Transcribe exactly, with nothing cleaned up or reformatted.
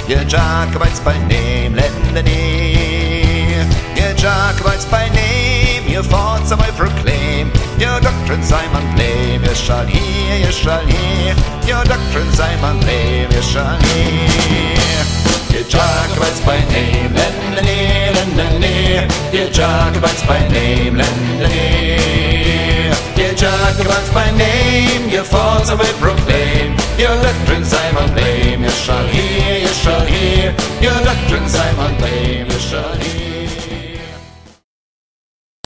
Ye Jacobites by name, lend an ear. Ye Jacobites by name, your thoughts I will proclaim. Your doctrines I man blame, you shall hear, you shall hear. Your doctrines I man blame, you shall hear. Ye Jacobites by name, lend an ear, lend an ear. Ye Jacobites by name, lend an ear. Ye Jacobites by name, your thoughts I will proclaim.